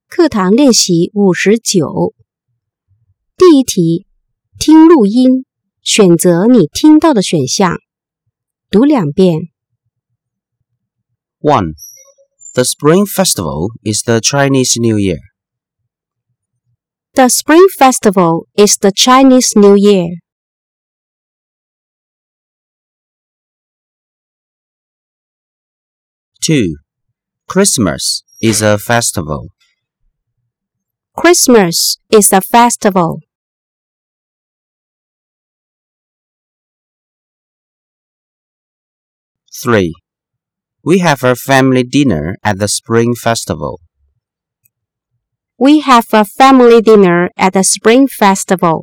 课堂练习59。第一题，听录音，选择你听到的选项，读2遍。 1. The Spring Festival is the Chinese New Year. The Spring Festival is the Chinese New Year. 2. Christmas is a festival. Christmas is a festival. 3. We have a family dinner at the Spring Festival. We have a family dinner at the Spring Festival.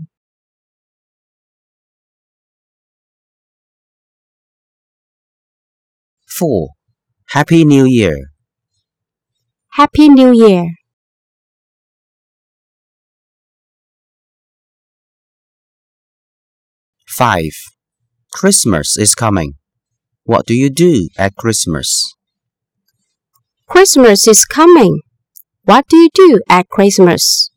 4. Happy New Year. Happy New Year. 5. Christmas is coming. What do you do at Christmas? Christmas is coming. What do you do at Christmas?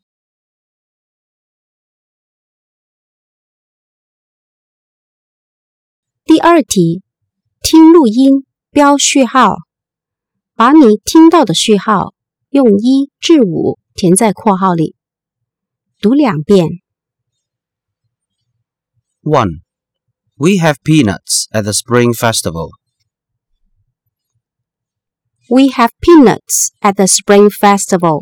第二题，听录音，标序号，把你听到的序号用1至5填在括号里，读2遍。 1. We have peanuts at the Spring Festival. We have peanuts at the Spring Festival.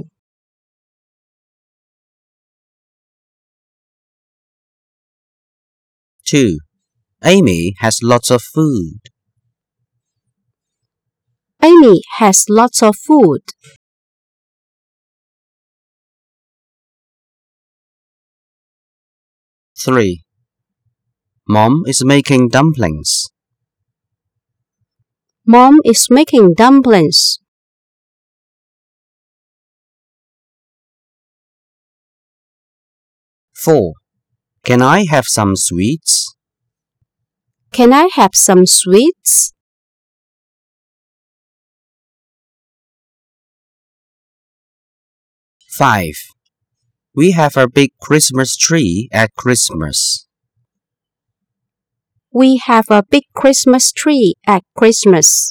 2. Amy has lots of food. Amy has lots of food. 3. Mom is making dumplings. Mom is making dumplings. 4. Can I have some sweets? Can I have some sweets? 5. We have a big Christmas tree at Christmas. We have a big Christmas tree at Christmas.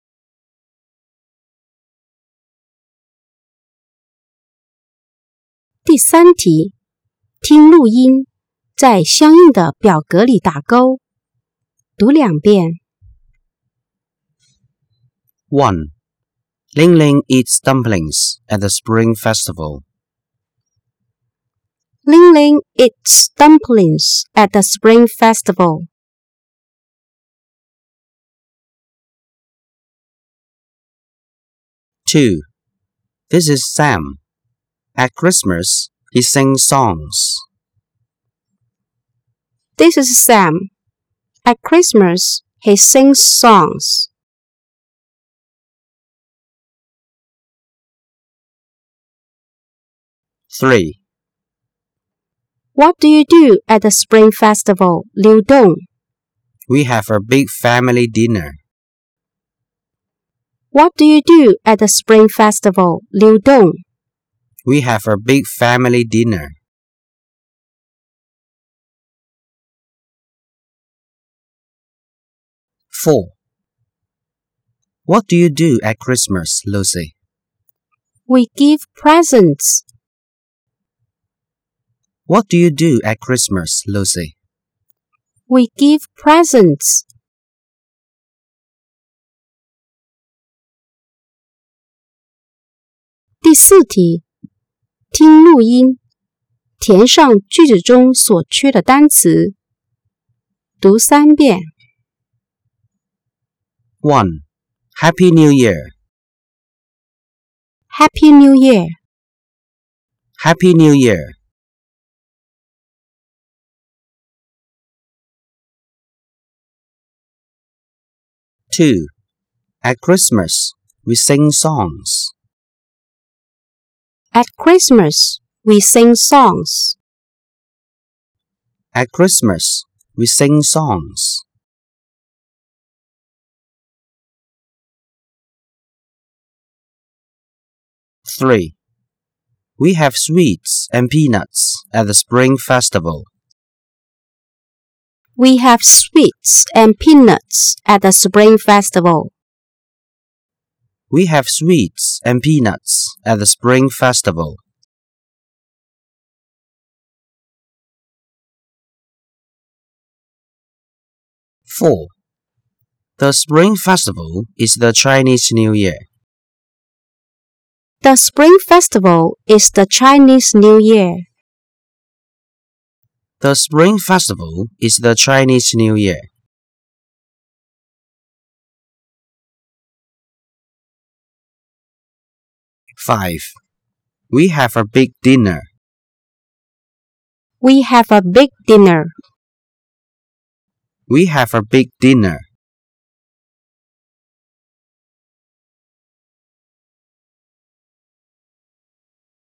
第三题，听录音，在相应的表格里打勾，读2遍。 1. Ling Ling eats dumplings at the Spring Festival. Ling Ling eats dumplings at the Spring Festival. 2. This is Sam. At Christmas, he sings songs. This is Sam. At Christmas, he sings songs. 3. What do you do at the Spring Festival, Liu Dong? We have a big family dinner. What do you do at the Spring Festival, Liu Dong? We have a big family dinner. 4. What do you do at Christmas, Lucy? We give presents. What do you do at Christmas, Lucy? We give presents. 第4题，听录音，填上句子中所缺的单词，读3遍。 1. Happy New Year. Happy New Year. Happy New Year. 2. At Christmas, we sing songs. At Christmas, we sing songs. At Christmas, we sing songs. 3. We have sweets and peanuts at the Spring Festival. We have sweets and peanuts at the Spring Festival. We have sweets and peanuts at the Spring Festival. Four. The Spring Festival is the Chinese New Year. The Spring Festival is the Chinese New Year. The Spring Festival is the Chinese New Year. 5. We have a big dinner. We have a big dinner. We have a big dinner.